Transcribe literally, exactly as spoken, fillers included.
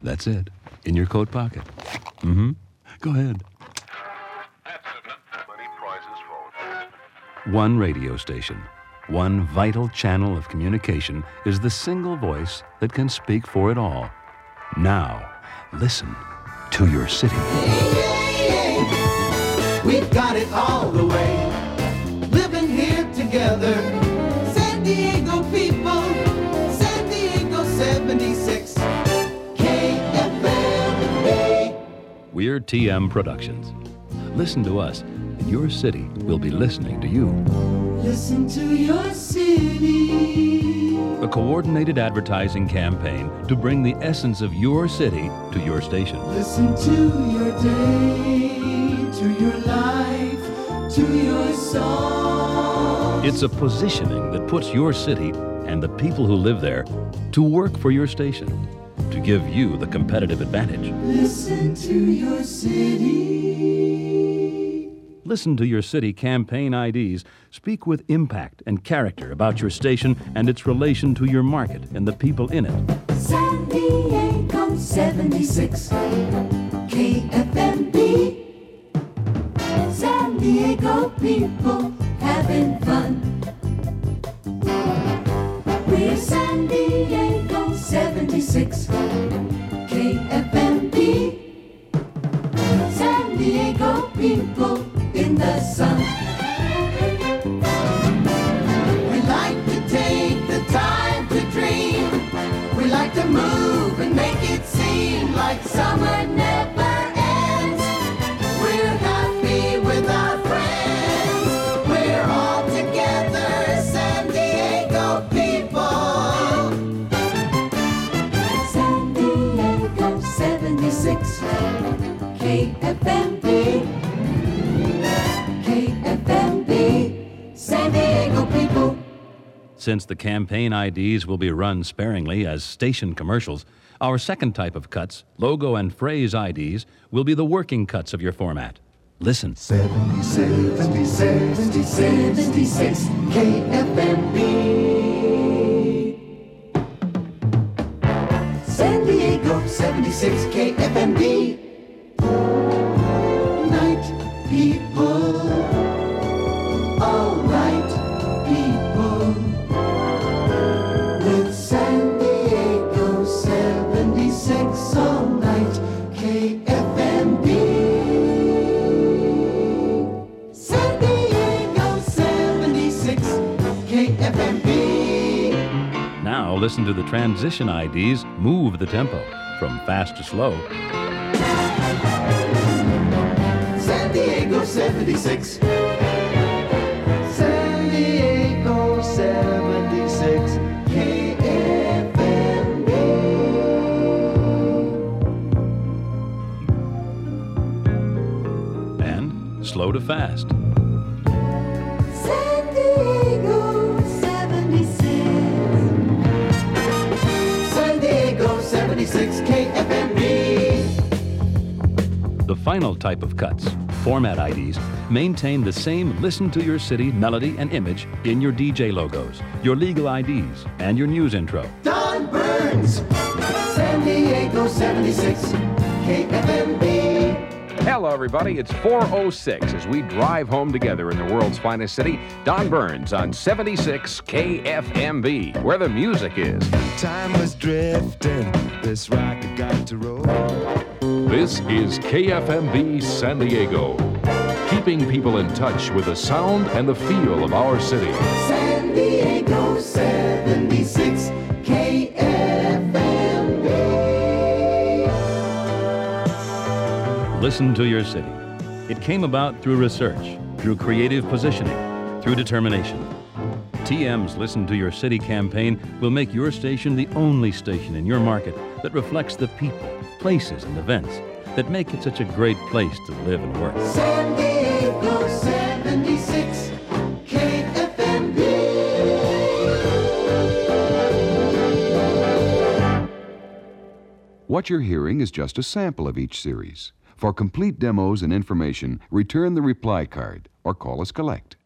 That's it. In your coat pocket. Mm-hmm. Go ahead. One radio station, one vital channel of communication is the single voice that can speak for it all. Now, listen to your city. We've got it all the way, living here together. San Diego people, San Diego seventy-six, K F M B. We're T M Productions. Listen to us, and your city will be listening to you. Listen to your city. A coordinated advertising campaign to bring the essence of your city to your station. Listen to your day, to your life, to your song. It's a positioning that puts your city and the people who live there to work for your station, to give you the competitive advantage. Listen to your city. Listen to your city campaign I Ds speak with impact and character about your station and its relation to your market and the people in it. San Diego seventy-six, K F M B. San Diego people having fun. We're San Diego seventy-six, K F M B. San Diego people in the sun. We like to take the time to dream. We like to move and make it seem like summer never ends. We're happy with our friends. We're all together, San Diego people. San Diego seventy-six, K F M B. K F M B, San Diego people. Since the campaign I Ds will be run sparingly as station commercials, our second type of cuts, logo and phrase I Ds, will be the working cuts of your format. Listen. seventy-six, seventy-six, seventy-six, K F M B. San Diego seventy-six, K F M B. Night people. All right, people. With San Diego seventy-six all night, K F M B. San Diego seventy-six, K F M B. Now listen to the transition I Ds move the tempo from fast to slow. San Diego seventy-six. San Diego seventy-six, K F M B. And slow to fast. San Diego seventy-six. San Diego seventy-six, K F M B. The final type of cuts, format I Ds, maintain the same listen to your city melody and image in your D J logos, your legal I Ds, and your news intro. Don Burns, San Diego seventy-six, K F M B. Hello, everybody. It's four oh six as we drive home together in the world's finest city. Don Burns on seventy-six K F M B, where the music is. Time was drifting, this rocket got to roll. This is K F M B San Diego, keeping people in touch with the sound and the feel of our city. San Diego seventy-six, K F M B. Listen to your city. It came about through research, through creative positioning, through determination. T M's Listen to Your City campaign will make your station the only station in your market that reflects the people, places, and events that make it such a great place to live and work. San Diego seventy-six, K F M B. What you're hearing is just a sample of each series. For complete demos and information, return the reply card or call us collect.